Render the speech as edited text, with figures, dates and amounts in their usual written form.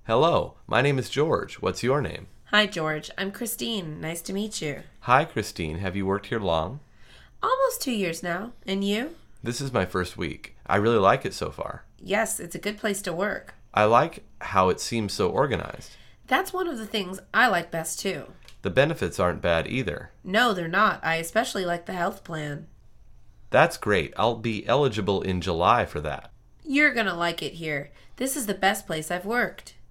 Hello, my name is George. What's your name? Hi, George. I'm Christine. Nice to meet you. Hi, Christine. Have you worked here long? Almost 2 years now. And you? This is my first week. I really like it so far. Yes, it's a good place to work. I like how it seems so organized. That's one of the things I like best, too. The benefits aren't bad either. No, they're not. I especially like the health plan. That's great. I'll be eligible in July for that. You're gonna like it here. This is the best place I've worked.